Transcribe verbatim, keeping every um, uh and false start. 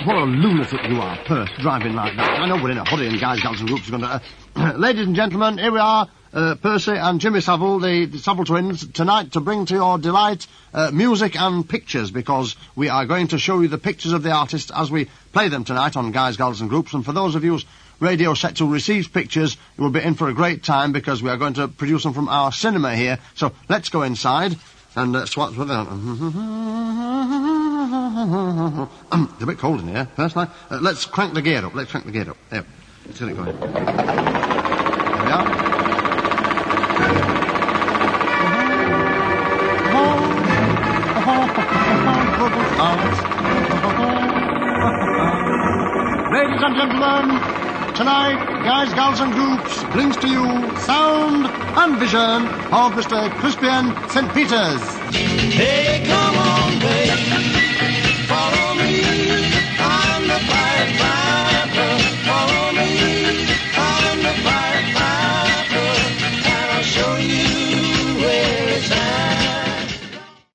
what a lunatic you are, Perth, driving like that. I know we're in a hurry and Guys, Gals and Groups are going to... Uh, ladies and gentlemen, here we are, uh, Percy and Jimmy Savile, the, the Savile twins, tonight to bring to your delight uh, music and pictures, because we are going to show you the pictures of the artists as we play them tonight on Guys, Gals and Groups. And for those of you whose radio set who receives pictures, you will be in for a great time, because we are going to produce them from our cinema here. So let's go inside and uh, swat... It's a bit cold in here, personally. Uh, let's crank the gear up. Let's crank the gear up. There. Let's get it going. There we are. Ladies and gentlemen, tonight, Guys, Gals and Groups brings to you sound and vision of Mister Crispian Saint Peters. Hey!